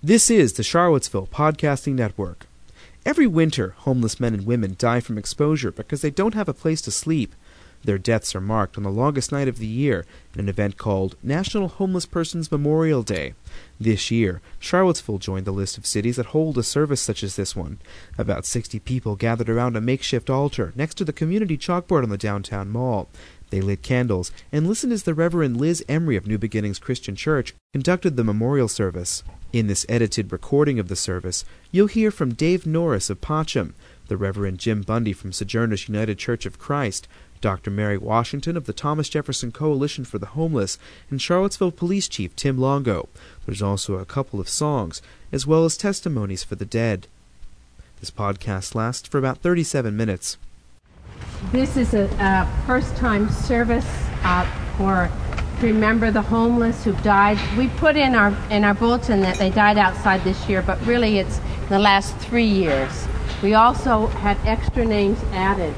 This is the Charlottesville Podcasting Network. Every winter, homeless men and women die from exposure because they don't have a place to sleep. Their deaths are marked on the longest night of the year in an event called National Homeless Persons Memorial Day. This year, Charlottesville joined the list of cities that hold a service such as this one. About 60 people gathered around a makeshift altar next to the community chalkboard on the downtown mall. They lit candles and listened as the Reverend Liz Emery of New Beginnings Christian Church conducted the memorial service. In this edited recording of the service, you'll hear from Dave Norris of Potcham, the Reverend Jim Bundy from Sojourners United Church of Christ, Dr. Mary Washington of the Thomas Jefferson Coalition for the Homeless, and Charlottesville Police Chief Tim Longo. There's also a couple of songs, as well as testimonies for the dead. This podcast lasts for about 37 minutes. This is a first-time service to remember the homeless who've died. We put in our bulletin that they died outside this year, but really it's the last 3 years. We also had extra names added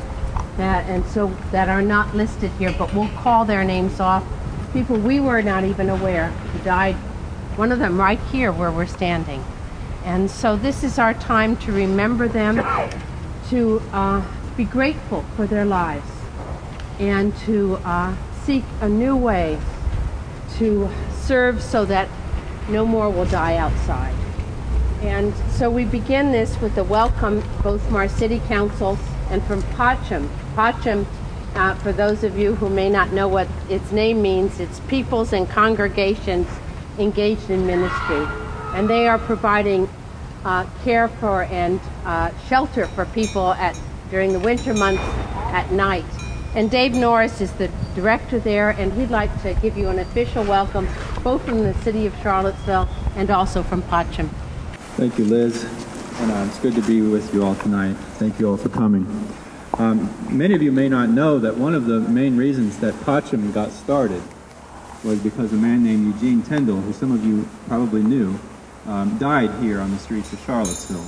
that are not listed here, but we'll call their names off. People we were not even aware who died. One of them right here where we're standing. And so this is our time to remember them, to be grateful for their lives, and to seek a new way to serve so that no more will die outside. And so we begin this with a welcome both from our city council and from Potcham. Potcham, for those of you who may not know what its name means, it's peoples and congregations engaged in ministry. And they are providing care for and shelter for people during the winter months at night. And Dave Norris is the director there, and he'd like to give you an official welcome, both from the city of Charlottesville and also from Potcham. Thank you, Liz. And it's good to be with you all tonight. Thank you all for coming. Many of you may not know that one of the main reasons that Potcham got started was because a man named Eugene Tyndall, who some of you probably knew, died here on the streets of Charlottesville.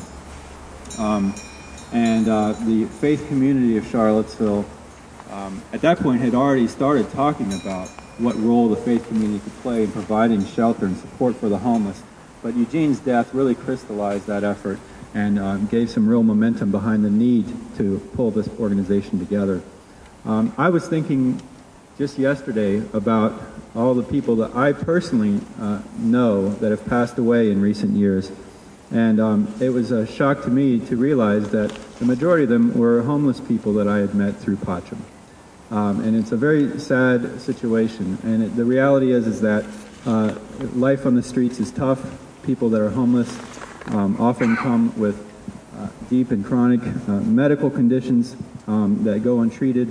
The faith community of Charlottesville at that point had already started talking about what role the faith community could play in providing shelter and support for the homeless. But Eugene's death really crystallized that effort and gave some real momentum behind the need to pull this organization together. I was thinking just yesterday about all the people that I personally know that have passed away in recent years. And it was a shock to me to realize that the majority of them were homeless people that I had met through Potcham. And it's a very sad situation. And the reality is that life on the streets is tough. People that are homeless often come with deep and chronic medical conditions that go untreated.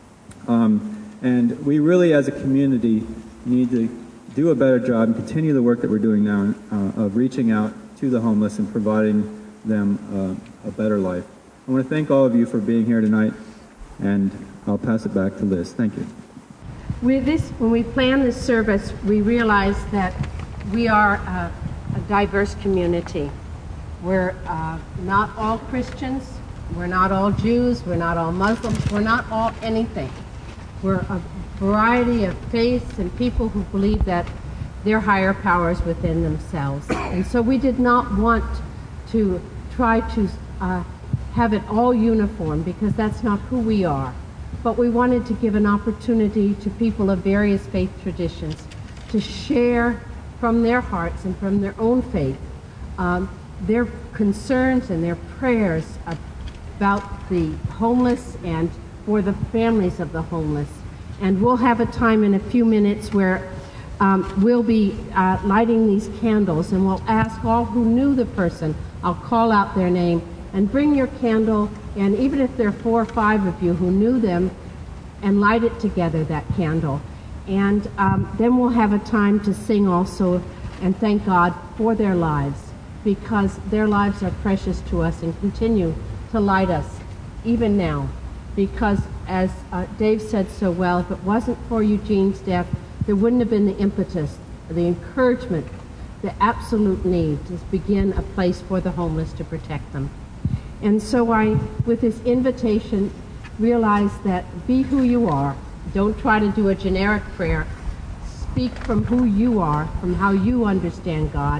And we really, as a community, need to do a better job and continue the work that we're doing now of reaching out to the homeless and providing them a better life. I want to thank all of you for being here tonight, and I'll pass it back to Liz. Thank you. When we planned this service, we realized that we are a diverse community. We're not all Christians, we're not all Jews, we're not all Muslims, we're not all anything. We're a variety of faiths and people who believe that there are higher powers within themselves. And so we did not want to try to have it all uniform, because that's not who we are. But we wanted to give an opportunity to people of various faith traditions to share from their hearts and from their own faith their concerns and their prayers about the homeless and for the families of the homeless. And we'll have a time in a few minutes where we'll be lighting these candles, and we'll ask all who knew the person, I'll call out their name, and bring your candle, and even if there are 4 or 5 of you who knew them, and light it together, that candle. And then we'll have a time to sing also and thank God for their lives, because their lives are precious to us and continue to light us even now. Because as Dave said so well, if it wasn't for Eugene's death, there wouldn't have been the impetus, the encouragement, the absolute need to begin a place for the homeless to protect them. And so I, with this invitation, realize that be who you are. Don't try to do a generic prayer. Speak from who you are, from how you understand God,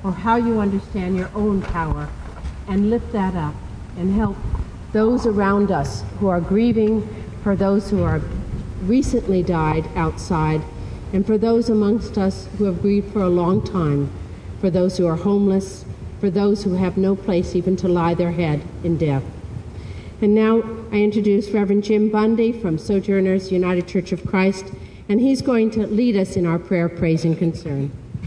or how you understand your own power, and lift that up and help those around us who are grieving, for those who are recently died outside, and for those amongst us who have grieved for a long time, for those who are homeless, for those who have no place even to lie their head in death. And now I introduce Reverend Jim Bundy from Sojourners United Church of Christ, and he's going to lead us in our prayer, praise, and concern.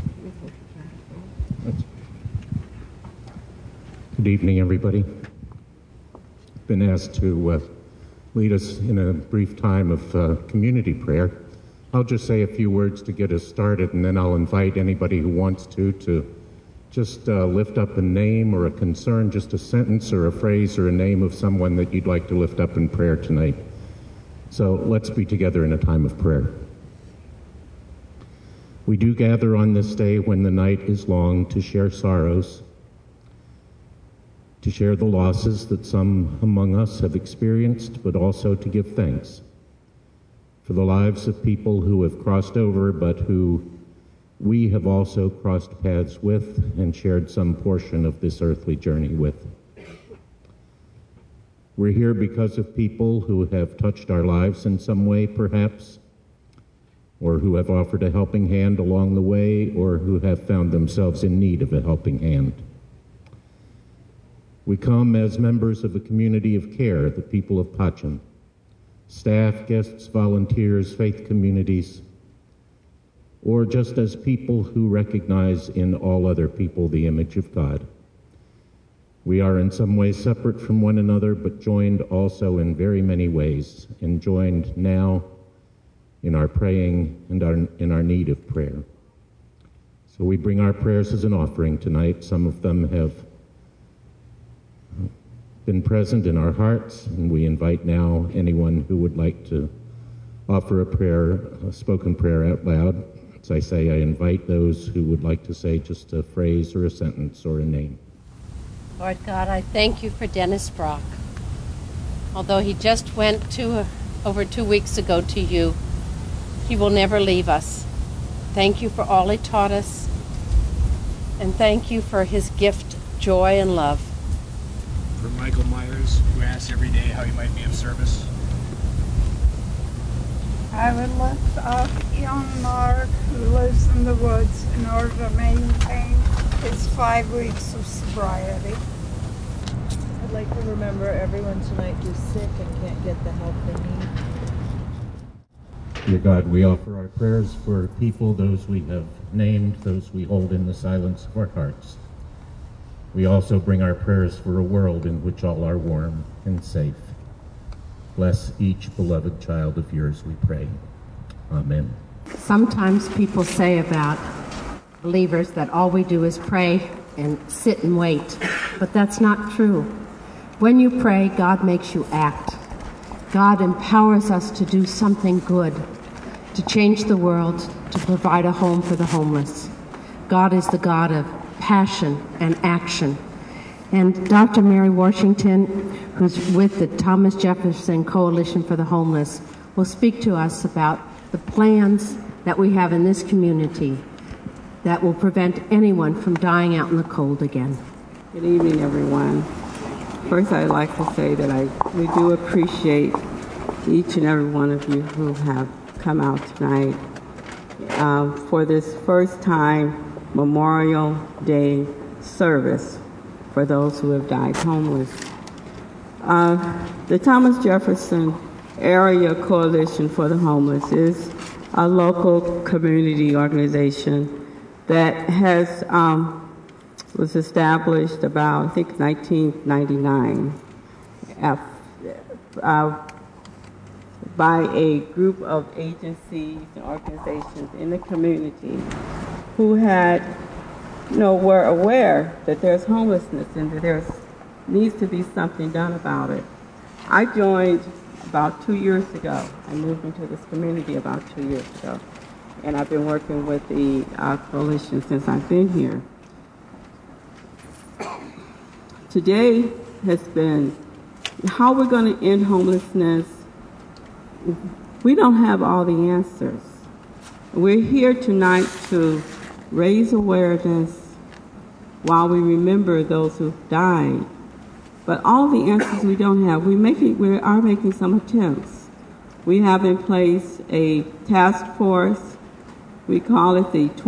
Good evening, everybody. I've been asked to lead us in a brief time of community prayer. I'll just say a few words to get us started, and then I'll invite anybody who wants to just lift up a name or a concern, just a sentence or a phrase or a name of someone that you'd like to lift up in prayer tonight. So let's be together in a time of prayer. We do gather on this day when the night is long to share sorrows, to share the losses that some among us have experienced, but also to give thanks for the lives of people who have crossed over, but who we have also crossed paths with and shared some portion of this earthly journey with. We're here because of people who have touched our lives in some way, perhaps, or who have offered a helping hand along the way, or who have found themselves in need of a helping hand. We come as members of a community of care, the people of Pacham, staff, guests, volunteers, faith communities, or just as people who recognize in all other people the image of God. We are in some ways separate from one another, but joined also in very many ways, and joined now in our praying and in our need of prayer. So we bring our prayers as an offering tonight. Some of them have been present in our hearts, and we invite now anyone who would like to offer a prayer, a spoken prayer out loud. As I say, I invite those who would like to say just a phrase or a sentence or a name. Lord God, I thank you for Dennis Brock. Although he just went over 2 weeks ago to you, he will never leave us. Thank you for all he taught us, and thank you for his gift, joy, and love. For Michael Myers, who asks every day how he might be of service. I would lift up young Mark, who lives in the woods, in order to maintain his 5 weeks of sobriety. I'd like to remember everyone tonight who's sick and can't get the help they need. Dear God, we offer our prayers for people, those we have named, those we hold in the silence of our hearts. We also bring our prayers for a world in which all are warm and safe. Bless each beloved child of yours, we pray. Amen. Sometimes people say about believers that all we do is pray and sit and wait, but that's not true. When you pray, God makes you act. God empowers us to do something good, to change the world, to provide a home for the homeless. God is the God of passion and action. And Dr. Mary Washington, who's with the Thomas Jefferson Coalition for the Homeless, will speak to us about the plans that we have in this community that will prevent anyone from dying out in the cold again. Good evening, everyone. First, I'd like to say that we do appreciate each and every one of you who have come out tonight for this first time Memorial Day service for those who have died homeless. The Thomas Jefferson Area Coalition for the Homeless is a local community organization that was established about, I think, 1999 by a group of agencies and organizations in the community who were aware that there's homelessness and that there needs to be something done about it. I joined about 2 years ago. I moved into this community about 2 years ago, and I've been working with the coalition since I've been here. Today has been how we're going to end homelessness. We don't have all the answers. We're here tonight to raise awareness, while we remember those who died. But all the answers we don't have. We are making some attempts. We have in place a task force. We call it the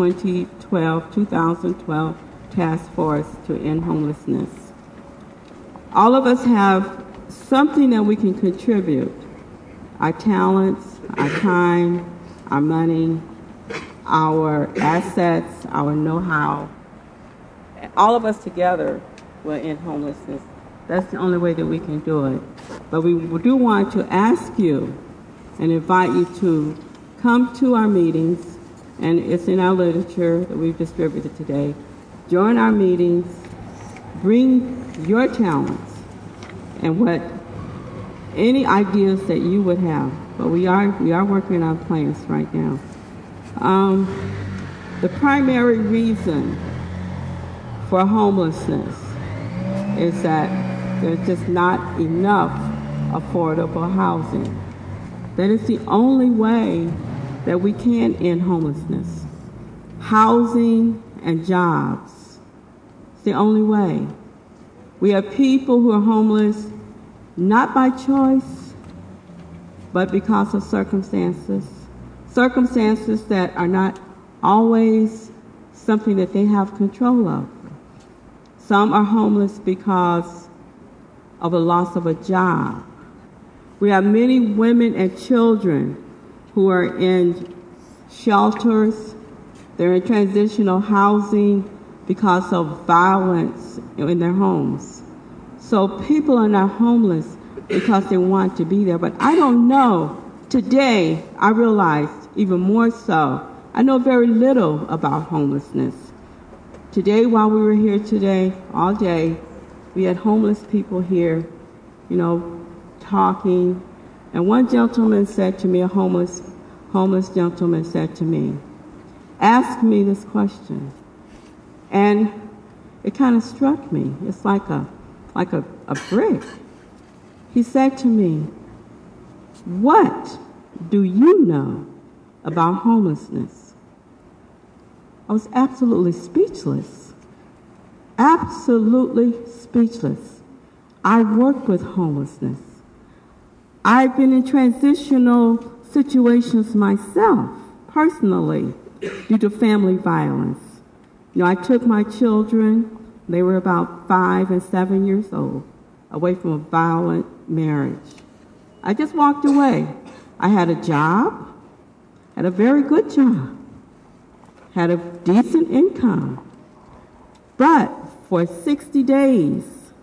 2012 Task Force to End Homelessness. All of us have something that we can contribute. Our talents, our time, our money, our assets, our know-how. All of us together will end homelessness. That's the only way that we can do it. But we do want to ask you and invite you to come to our meetings, and it's in our literature that we've distributed today. Join our meetings, bring your talents and any ideas that you would have. But we are working on plans right now. The primary reason for homelessness is that there's just not enough affordable housing. That is the only way that we can end homelessness. Housing and jobs. It's the only way. We have people who are homeless not by choice, but because of circumstances. Circumstances that are not always something that they have control of. Some are homeless because of a loss of a job. We have many women and children who are in shelters. They're in transitional housing because of violence in their homes. So people are not homeless because they want to be there. But I don't know. Today, I realized even more so, I know very little about homelessness. Today, while we were here today, all day, we had homeless people here, talking. And one gentleman said to me, a homeless gentleman said to me, ask me this question. And it kind of struck me. It's like a brick. He said to me, what do you know about homelessness? I was absolutely speechless. Absolutely speechless. I work with homelessness. I've been in transitional situations myself, personally, due to family violence. I took my children, they were about 5 and 7 years old, away from a violent marriage. I just walked away. I had a job, had a very good job, had a decent income. But for 60 days,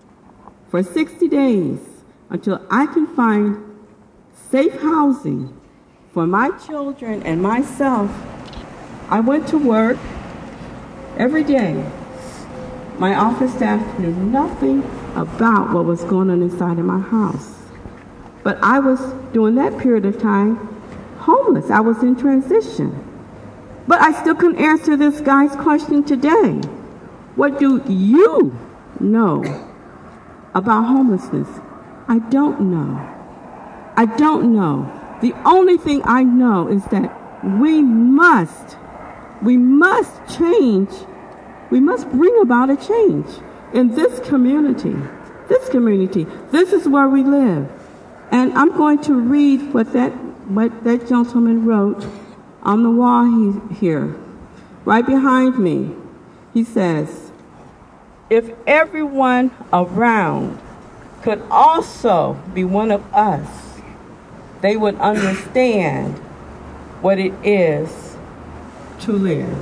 until I can find safe housing for my children and myself, I went to work every day. My office staff knew nothing about what was going on inside of my house. But I was, during that period of time, homeless. I was in transition. But I still couldn't answer this guy's question today. What do you know about homelessness? I don't know. I don't know. The only thing I know is that we must change. We must bring about a change in this community. This is where we live. And I'm going to read what that gentleman wrote on the wall here, right behind me. He says, if everyone around could also be one of us, they would understand what it is to live.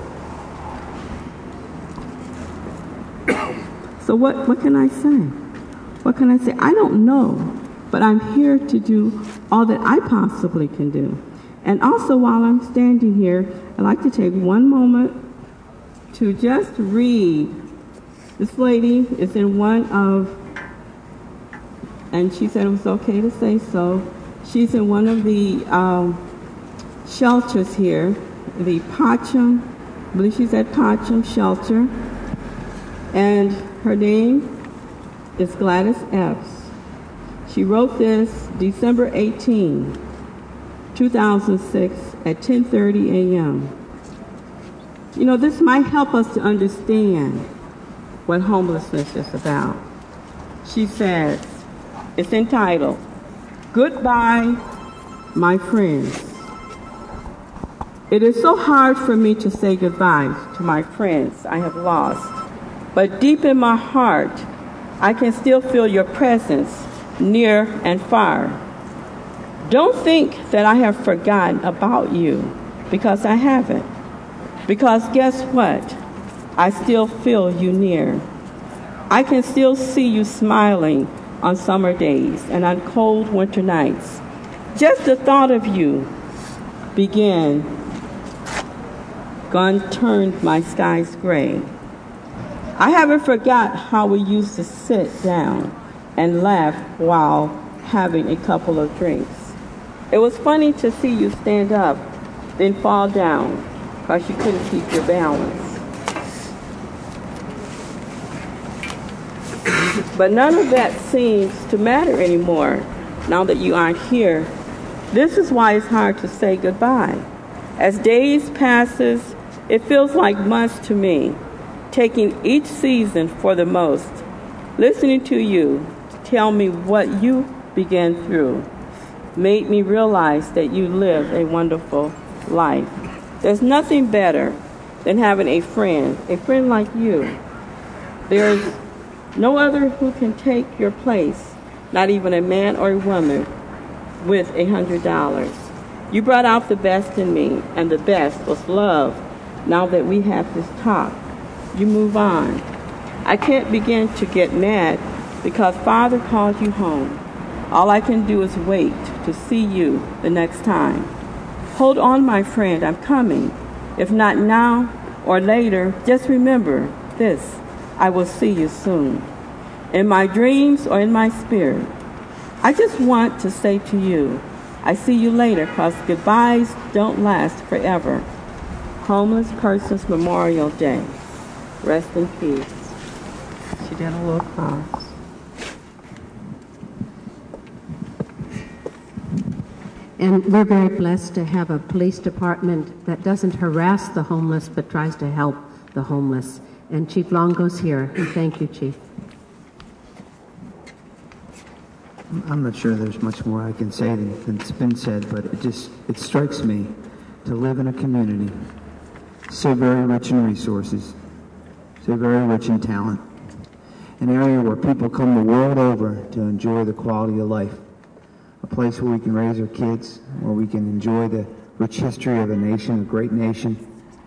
So what can I say? What can I say? I don't know, but I'm here to do all that I possibly can do. And also, while I'm standing here, I'd like to take one moment to just read. This lady is in one of, and she said it was okay to say so, she's in one of the shelters here, the Pacham, I believe she's at Pacham Shelter, and her name is Gladys Epps. She wrote this December 18, 2006 at 10:30 a.m. This might help us to understand what homelessness is about. She says, it's entitled, Goodbye, My Friends. It is so hard for me to say goodbye to my friends I have lost, but deep in my heart, I can still feel your presence near and far. Don't think that I have forgotten about you, because I haven't. Because guess what? I still feel you near. I can still see you smiling on summer days and on cold winter nights. Just the thought of you turned my skies gray. I haven't forgot how we used to sit down and laugh while having a couple of drinks. It was funny to see you stand up, then fall down because you couldn't keep your balance. But none of that seems to matter anymore now that you aren't here. This is why it's hard to say goodbye. As days passes, it feels like months to me, taking each season for the most, listening to you tell me what you began through, made me realize that you live a wonderful life. There's nothing better than having a friend like you. There's no other who can take your place, not even a man or a woman, with $100. You brought out the best in me, and the best was love. Now that we have this talk, you move on. I can't begin to get mad because Father called you home. All I can do is wait to see you the next time. Hold on, my friend, I'm coming. If not now or later, just remember this. I will see you soon. In my dreams or in my spirit. I just want to say to you, I see you later, because goodbyes don't last forever. Homeless Persons Memorial Day. Rest in peace. She did a little pause. And we're very blessed to have a police department that doesn't harass the homeless, but tries to help the homeless. And Chief Longo's here. And thank you, Chief. I'm not sure there's much more I can say than's been said, but it strikes me to live in a community so very rich in resources, so very rich in talent, an area where people come the world over to enjoy the quality of life, a place where we can raise our kids, where we can enjoy the rich history of a nation, a great nation.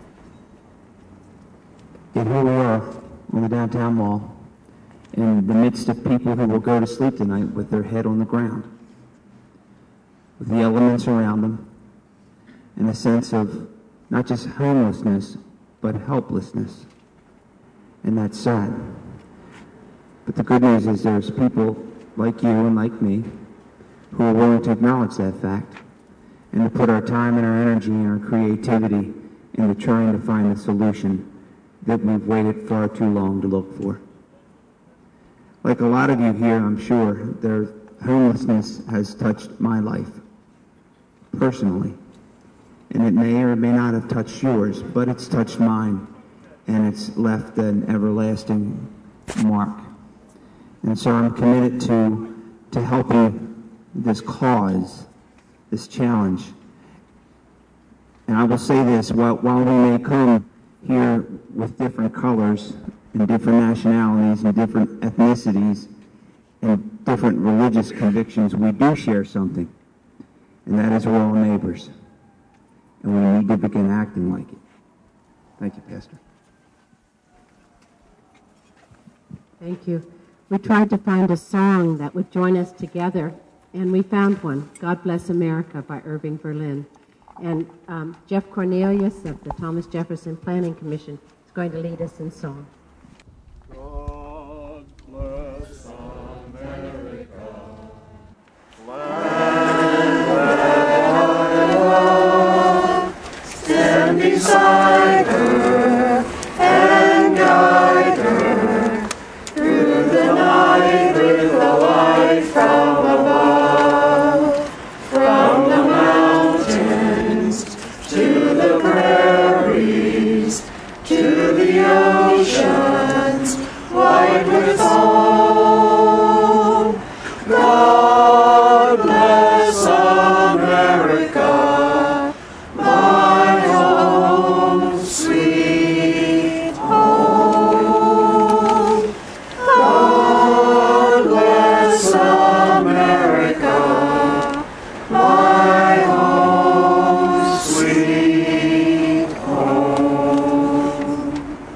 Yet here we are on the downtown mall, in the midst of people who will go to sleep tonight with their head on the ground, with the elements around them, and a sense of not just homelessness, but helplessness. And that's sad. But the good news is there's people like you and like me who are willing to acknowledge that fact and to put our time and our energy and our creativity into trying to find the solution that we've waited far too long to look for. Like a lot of you here, I'm sure, homelessness has touched my life personally. And it may or may not have touched yours, but it's touched mine, and it's left an everlasting mark. And so I'm committed to helping this cause, this challenge. And I will say this, while we may come here with different colors and different nationalities and different ethnicities and different religious convictions, we do share something, and that is we're all neighbors, and we need to begin acting like it. Thank you, Pastor. Thank you. We tried to find a song that would join us together, and we found one, God Bless America by Irving Berlin. And Jeff Cornelius of the Thomas Jefferson Planning Commission is going to lead us in song. God bless America, land that I love, stand beside her and guide her through the night with the light from above, from the mountains to the prairies to the ocean. died with all. God bless America, my home, sweet home. God bless America, my home, sweet home.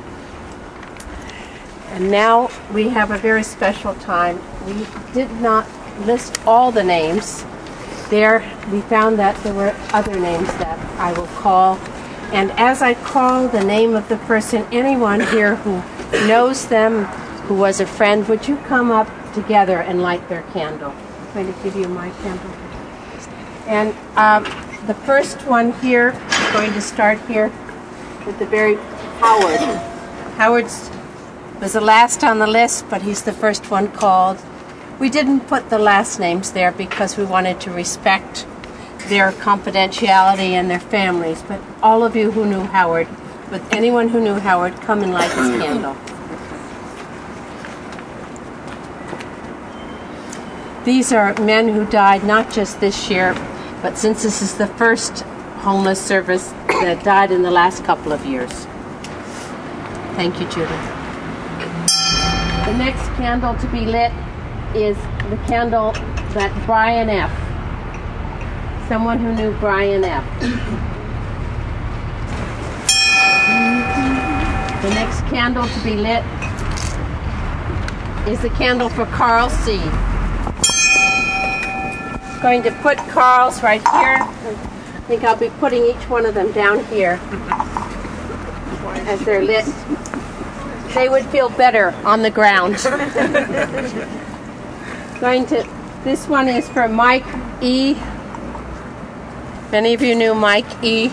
And now we have a very special time. We did not list all the names. There, we found that there were other names that I will call. And as I call the name of the person, anyone here who knows them, who was a friend, would you come up together and light their candle? I'm going to give you my candle. And the first one here, I'm going to start here with the very Howard. Howard's was the last on the list, but he's the first one called. We didn't put the last names there because we wanted to respect their confidentiality and their families, but all of you who knew Howard, with anyone who knew Howard, come and light his candle. These are men who died not just this year, but since this is the first homeless service that died in the last couple of years. Thank you, Judith. The next candle to be lit is the candle that Brian F. Someone who knew Brian F. The next candle to be lit is the candle for Carl C. I'm going to put Carl's right here. I think I'll be putting each one of them down here as they're lit. They would feel better on the ground. This one is for Mike E. Many of you knew Mike E.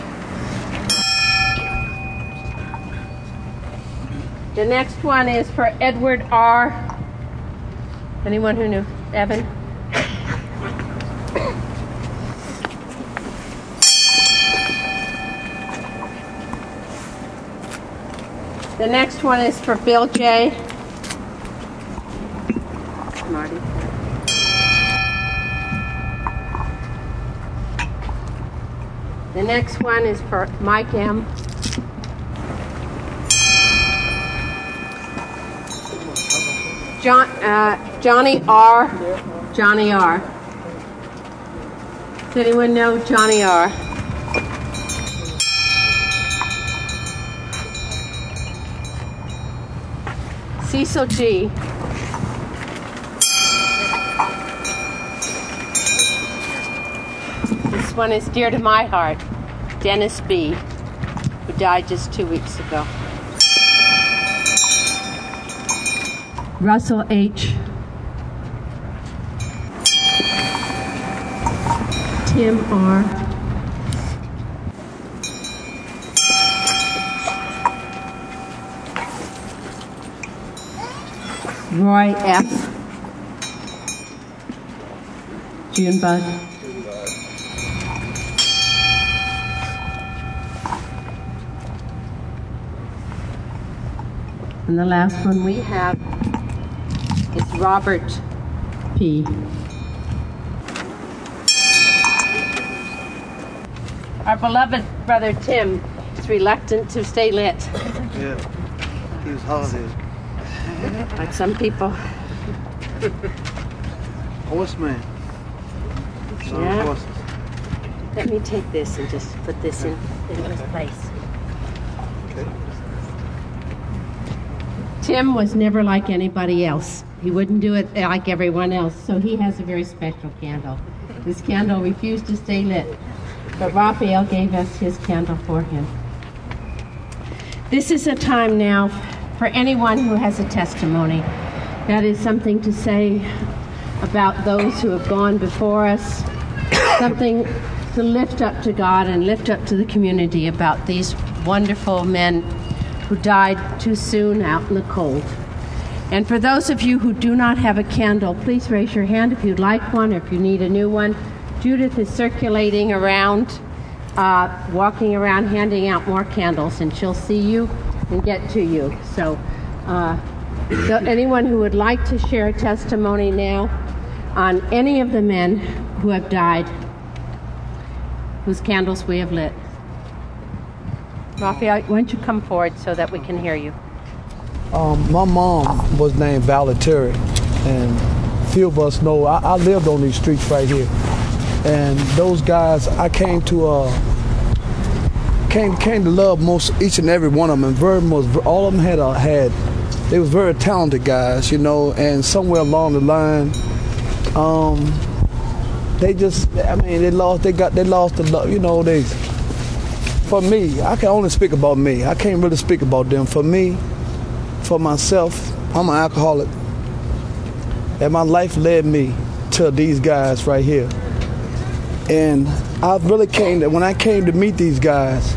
The next one is for Edward R. Anyone who knew Evan? The next one is for Bill J. Marty. The next one is for Mike M. Johnny R. Johnny R. Does anyone know Johnny R? Cecil G. This one is dear to my heart. Dennis B., who died just 2 weeks ago. Russell H. Tim R. Roy F. June Bud. And the last one we have is Robert P. Our beloved brother Tim is reluctant to stay lit. Yeah, he was holidays. Like some people. Horseman. Yeah. Horses. Let me take this and just put this in its place. Okay. Tim was never like anybody else. He wouldn't do it like everyone else, so he has a very special candle. This candle refused to stay lit, but Raphael gave us his candle for him. This is a time now for anyone who has a testimony. That is something to say about those who have gone before us, something to lift up to God and lift up to the community about these wonderful men who died too soon out in the cold. And for those of you who do not have a candle, please raise your hand if you'd like one or if you need a new one. Judith is circulating around, walking around, handing out more candles, and she'll see you and get to you. So So anyone who would like to share a testimony now on any of the men who have died, whose candles we have lit. Raphael, why don't you come forward so that we can hear you? My mom was named Valenteri, and few of us know I lived on these streets right here. And those guys, I came to love each and every one of them. And all of them they was very talented guys, you know. And somewhere along the line, they lost the love, you know. For me, I can only speak about me. I can't really speak about them. For me, for myself, I'm an alcoholic, and my life led me to these guys right here. And when I came to meet these guys,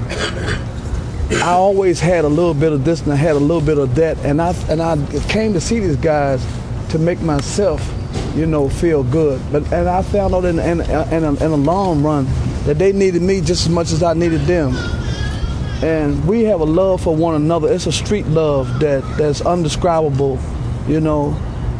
I always had a little bit of this and I had a little bit of that, and I came to see these guys to make myself, you know, feel good. And I found out in the long run that they needed me just as much as I needed them. And we have a love for one another. It's a street love that's undescribable, you know.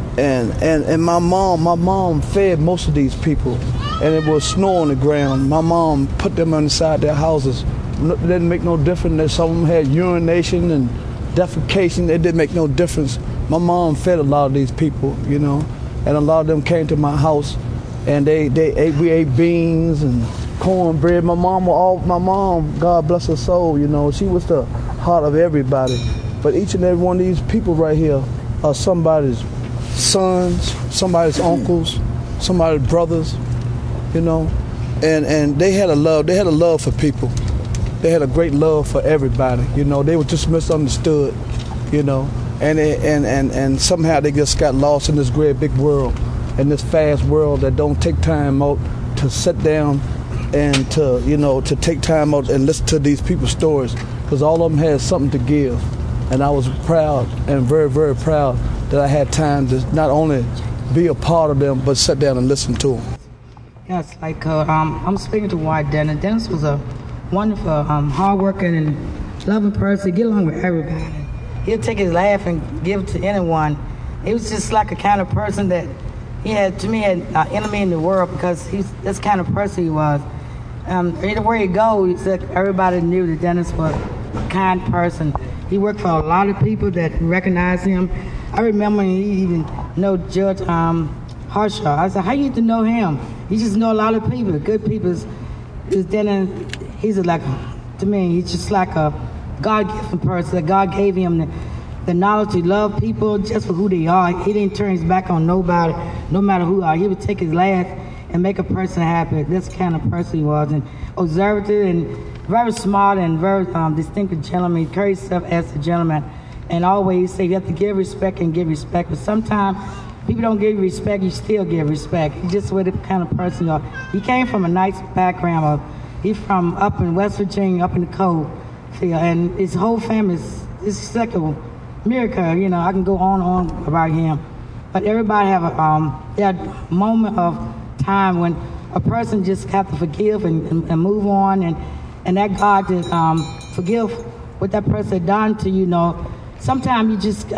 And my mom fed most of these people, and it was snow on the ground. My mom put them inside their houses. It didn't make no difference that some of them had urination and defecation. It didn't make no difference. My mom fed a lot of these people, you know, and a lot of them came to my house, and we ate beans and cornbread. My mom, God bless her soul, you know, she was the heart of everybody. But each and every one of these people right here are somebody's sons, somebody's uncles, somebody's brothers, you know, and they had a love for people. They had a great love for everybody, you know. They were just misunderstood, you know, and somehow they just got lost in this great big world, in this fast world that don't take time out to sit down and to take time out and listen to these people's stories, because all of them had something to give. And I was proud and very, very proud that I had time to not only be a part of them, but sit down and listen to them. Yes, like I'm speaking to Wyatt Dennis. Dennis was a wonderful, hardworking and loving person. Get along with everybody. He'll take his laugh and give it to anyone. He was just like a kind of person that he had an enemy in the world, because he's this kind of person he was. Everywhere he goes, everybody knew that Dennis was a kind person. He worked for a lot of people that recognized him. I remember he even know Judge Harshaw. I said, how you get to know him? You just know a lot of people, good people. Dennis, he's like, to me, he's just like a God-given person. That God gave him the knowledge to love people just for who they are. He didn't turn his back on nobody, no matter who they are. He would take his laugh and make a person happy. That's the kind of person he was. And observative and very smart and very distinctive gentleman. He carried himself as a gentleman. And always say you have to give respect and give respect. But sometimes people don't give you respect, you still give respect. He's just what the kind of person you are. He came from a nice background. He's from up in West Virginia, up in the cold field. And his whole family is like a miracle. You know, I can go on and on about him. But everybody have that moment of time when a person just have to forgive and move on, and that God to forgive what that person had done to you. Know, sometimes you just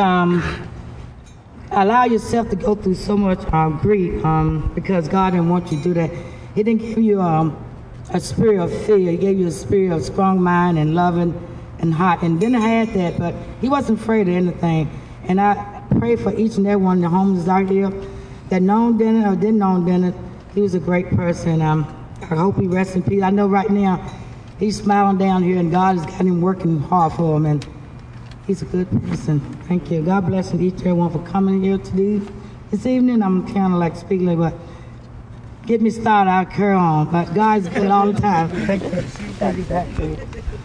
allow yourself to go through so much grief because God didn't want you to do that. He didn't give you a spirit of fear. He gave you a spirit of strong mind and loving and hot. And then I had that, but he wasn't afraid of anything. And I pray for each and every one of the homeless out here that known Dennis or didn't know Dennis. He was a great person. I hope he rests in peace. I know right now he's smiling down here, and God has got him working hard for him, and he's a good person. Thank you. God bless each and every one for coming here this evening. I'm kind of like speaking, but get me started, I'll carry on. But God's good all the time. Thank you.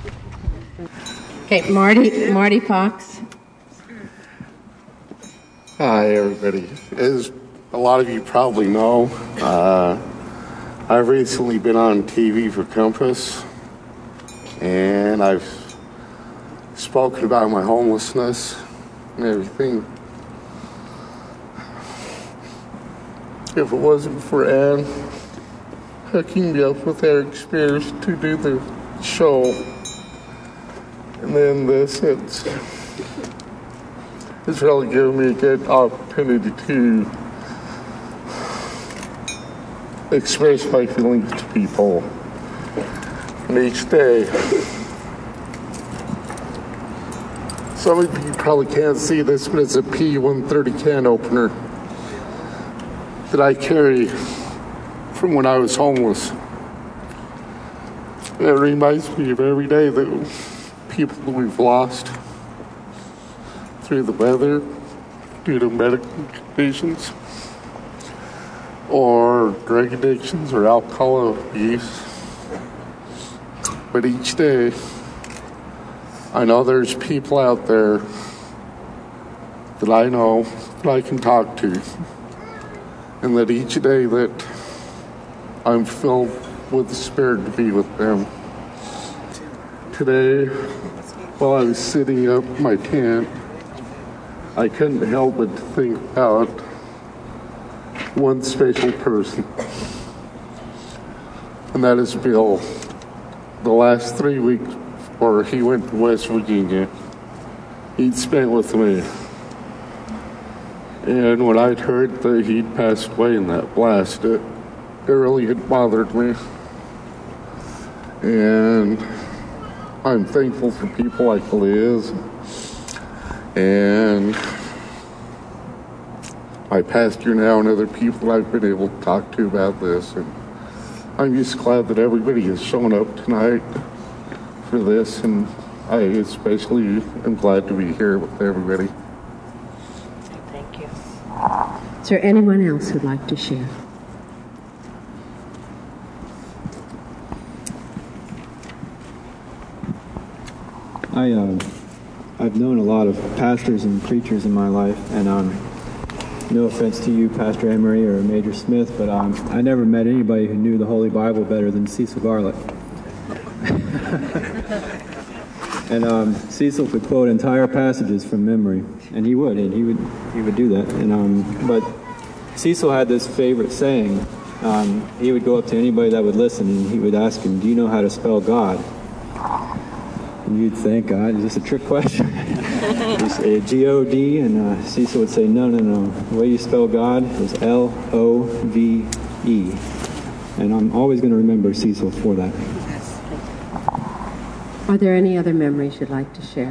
Okay, Marty Fox. Hi, everybody. As a lot of you probably know, I've recently been on TV for Compass, and I've spoken about my homelessness and everything. If it wasn't for Ann hooking me up with Eric Spears to do the show, and then this, It's really given me a good opportunity to express my feelings to people. And each day, some of you probably can't see this, but it's a P130 can opener that I carry from when I was homeless. It reminds me of every day that people that we've lost through the weather, due to medical conditions, or drug addictions, or alcohol abuse. But each day, I know there's people out there that I know that I can talk to, and that each day that I'm filled with the Spirit to be with them. Today, while I was sitting up in my tent, I couldn't help but to think about one special person, and that is Bill. The last 3 weeks before he went to West Virginia, he'd spent with me. And when I'd heard that he'd passed away in that blast, it really had bothered me. And I'm thankful for people like Liz and my pastor now and other people that I've been able to talk to about this. And I'm just glad that everybody has shown up tonight for this, and I especially am glad to be here with everybody. Thank you. Is there anyone else who'd like to share? I've known a lot of pastors and preachers in my life, and no offense to you, Pastor Emery or Major Smith, but I never met anybody who knew the Holy Bible better than Cecil Garlick. And Cecil could quote entire passages from memory, and he would do that. And but Cecil had this favorite saying. He would go up to anybody that would listen, and he would ask him, "Do you know how to spell God?" And you'd think, God, is this a trick question? He'd say G-O-D, and Cecil would say, no. The way you spell God is L-O-V-E. And I'm always going to remember Cecil for that. Are there any other memories you'd like to share?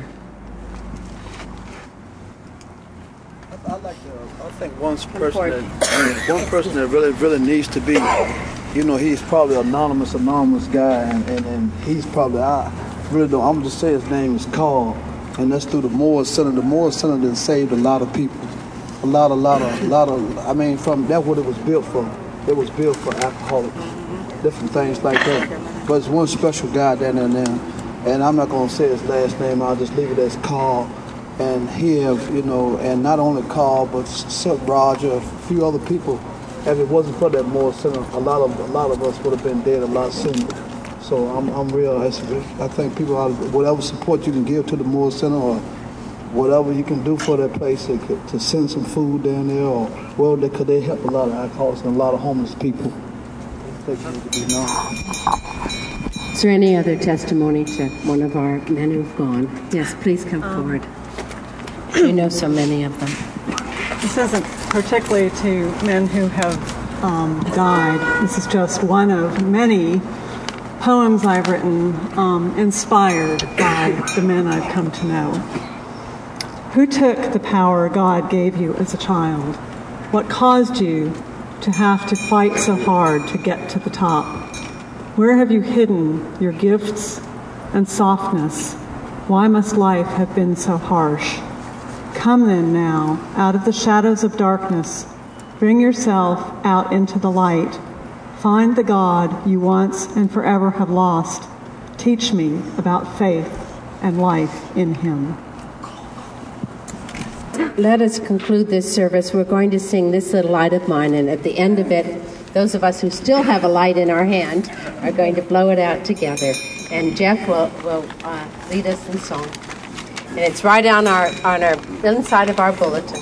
I think one person that really needs to be, he's probably an anonymous guy, and he's probably, I'm gonna just say his name is Carl, and that's through the Moore Center. The Moore Center that saved a lot of people, a lot of. From that's what it was built for. It was built for alcoholics, different things like that. But it's one special guy down there, and I'm not gonna say his last name. I'll just leave it as Carl. And he and not only Carl, but Silk Roger, a few other people. If it wasn't for that Moore Center, a lot of us would have been dead a lot sooner. So I'm real. I think people ought to, whatever support you can give to the Moore Center, or whatever you can do for that place to send some food down there, or they help a lot of alcoholics and a lot of homeless people. They need to be known. Is there any other testimony to one of our men who've gone? Yes, please come forward. You know so many of them. This isn't particularly to men who have died. This is just one of many poems I've written inspired by the men I've come to know. Who took the power God gave you as a child? What caused you to have to fight so hard to get to the top? Where have you hidden your gifts and softness? Why must life have been so harsh? Come then now, out of the shadows of darkness. Bring yourself out into the light. Find the God you once and forever have lost. Teach me about faith and life in Him. Let us conclude this service. We're going to sing This Little Light of Mine, and at the end of it, those of us who still have a light in our hand are going to blow it out together. And Jeff will lead us in song. And it's right on our inside of our bulletin.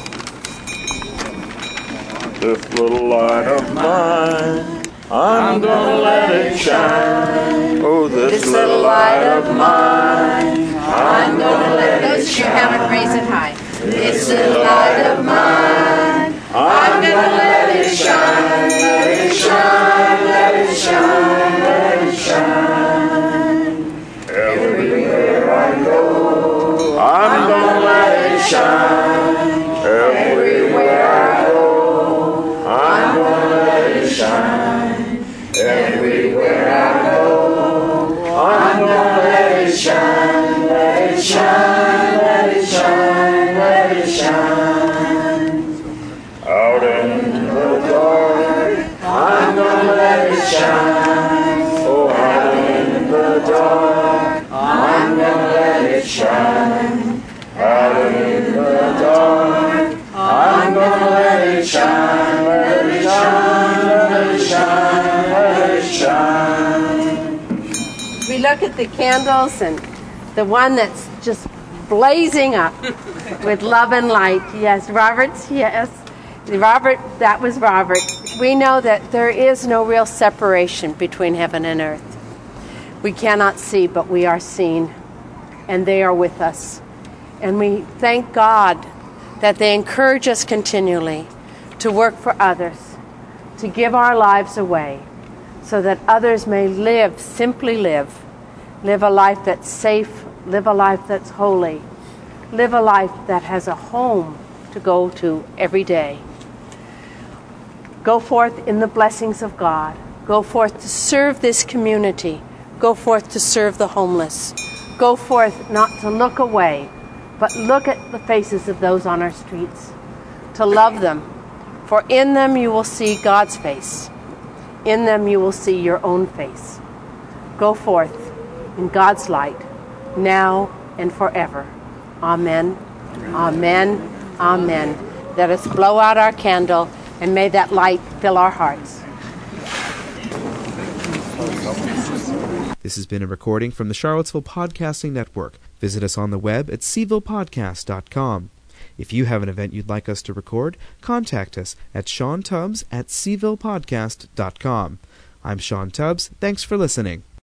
This little light of mine, I'm gonna let it shine. Oh, this little light of mine, I'm gonna let it shine. Those who haven't, raise it high. It's the light of mine. I'm gonna let it shine, let it shine, let it shine, let it shine. Everywhere I go, I'm gonna let it shine. Everywhere I go, I'm gonna let it shine. Everywhere I go, I'm gonna let it shine, let it shine, let it shine, let it shine. Out in the dark, I'm gonna let it shine. Oh, out in the dark, I'm gonna let it shine. Out in the dark, I'm gonna let it shine, let it shine, let it shine, let it shine. We look at the candles and the one that's just blazing up with love and light. Yes, Robert's, yes. Robert, that was Robert. We know that there is no real separation between heaven and earth. We cannot see, but we are seen, and they are with us. And we thank God that they encourage us continually to work for others, to give our lives away, so that others may live, simply live a life that's safe, live a life that's holy, live a life that has a home to go to every day. Go forth in the blessings of God. Go forth to serve this community. Go forth to serve the homeless. Go forth not to look away, but look at the faces of those on our streets, to love them. For in them you will see God's face. In them you will see your own face. Go forth in God's light, now and forever. Amen, amen, amen. Let us blow out our candle, and may that light fill our hearts. This has been a recording from the Charlottesville Podcasting Network. Visit us on the web at cvillePodcast.com. If you have an event you'd like us to record, contact us at SeanTubbs@cvillePodcast.com. I'm Sean Tubbs. Thanks for listening.